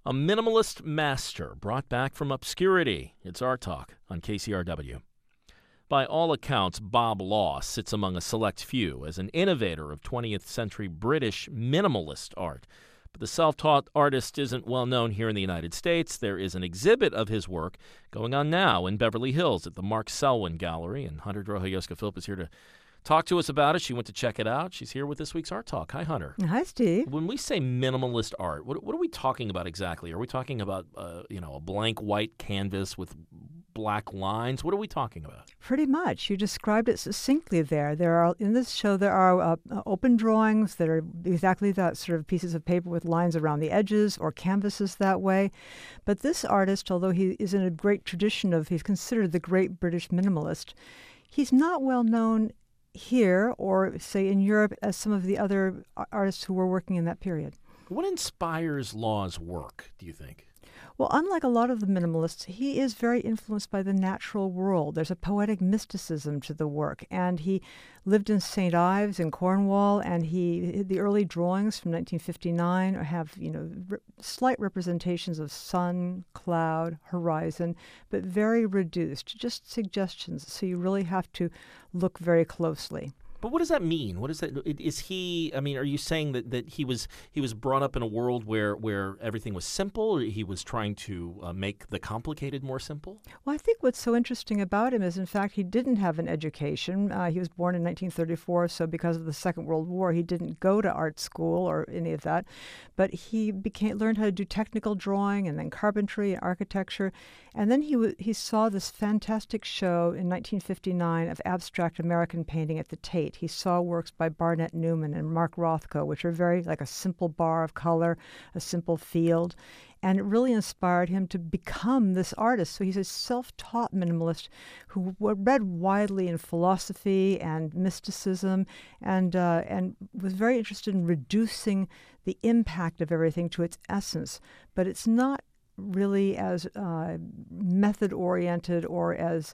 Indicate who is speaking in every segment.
Speaker 1: A minimalist master brought back from obscurity. It's Art Talk on KCRW. By all accounts, Bob Law sits among a select few as an innovator of 20th century British minimalist art. But the self-taught artist isn't well known here in the United States. There is an exhibit of his work going on now in Beverly Hills at the Mark Selwyn Gallery, and Hunter Drohoyoska-Philp is here to talk to us about it. She went to check it out. She's here with this week's Art Talk. Hi, Hunter.
Speaker 2: Hi, Steve.
Speaker 1: When we say minimalist art, what are we talking about exactly? Are we talking about a blank white canvas with black lines? What are we talking about?
Speaker 2: Pretty much. You described it succinctly there. In this show, there are open drawings that are exactly that, sort of pieces of paper with lines around the edges or canvases that way. But this artist, although he is in a great tradition he's considered the great British minimalist, he's not well known here or, say, in Europe as some of the other artists who were working in that period.
Speaker 1: What inspires Law's work, do you think?
Speaker 2: Well, unlike a lot of the minimalists, he is very influenced by the natural world. There's a poetic mysticism to the work, and he lived in St. Ives in Cornwall, and the early drawings from 1959 have, slight representations of sun, cloud, horizon, but very reduced, just suggestions, so you really have to look very closely.
Speaker 1: But what does that mean? What is that? Is he? I mean, are you saying that he was brought up in a world where everything was simple, or he was trying to make the complicated more simple?
Speaker 2: Well, I think what's so interesting about him is, in fact, he didn't have an education. He was born in 1934, so because of the Second World War, he didn't go to art school or any of that. But he learned how to do technical drawing and then carpentry and architecture. And then he saw this fantastic show in 1959 of abstract American painting at the Tate. He saw works by Barnett Newman and Mark Rothko, which are very like a simple bar of color, a simple field. And it really inspired him to become this artist. So he's a self-taught minimalist who read widely in philosophy and mysticism and was very interested in reducing the impact of everything to its essence. But it's not really as method-oriented or as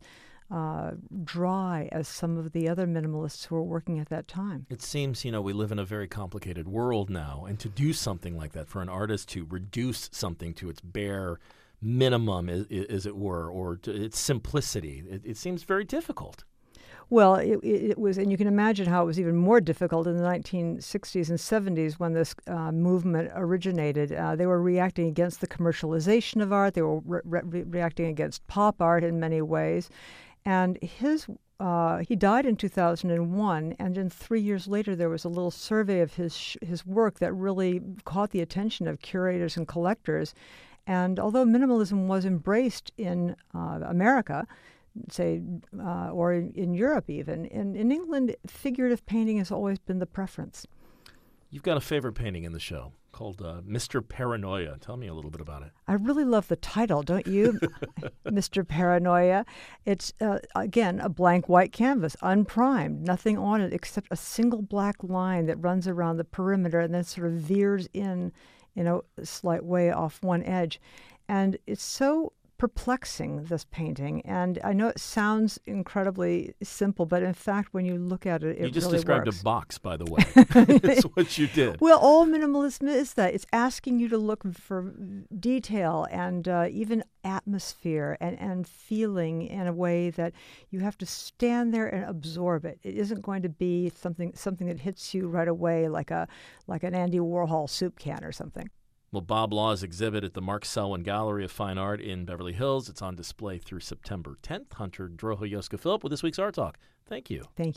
Speaker 2: dry as some of the other minimalists who were working at that time.
Speaker 1: It seems, we live in a very complicated world now, and to do something like that, for an artist to reduce something to its bare minimum, as it were, or to its simplicity, it seems very difficult.
Speaker 2: Well, it was, and you can imagine how it was even more difficult in the 1960s and 70s when this movement originated. They were reacting against the commercialization of art. They were reacting against pop art in many ways. And he died in 2001, and then 3 years later there was a little survey of his work that really caught the attention of curators and collectors. And although minimalism was embraced in America, say, or in Europe even, in England, figurative painting has always been the preference.
Speaker 1: You've got a favorite painting in the show called Mr. Paranoia. Tell me a little bit about it.
Speaker 2: I really love the title, don't you? Mr. Paranoia. It's, again, a blank white canvas, unprimed, nothing on it except a single black line that runs around the perimeter and then sort of veers in a slight way off one edge. And it's so perplexing, this painting, and I know it sounds incredibly simple, but in fact, when you look at it,
Speaker 1: you just
Speaker 2: really
Speaker 1: described
Speaker 2: works.
Speaker 1: A box, by the way. That's what you did.
Speaker 2: Well, all minimalism is that. It's asking you to look for detail and even atmosphere and feeling in a way that you have to stand there and absorb it. It isn't going to be something that hits you right away like an Andy Warhol soup can or something.
Speaker 1: Well, Bob Law's exhibit at the Mark Selwyn Gallery of Fine Art in Beverly Hills. It's on display through September 10th. Hunter Drohoyoska-Philp with this week's Art Talk. Thank you.
Speaker 2: Thank you.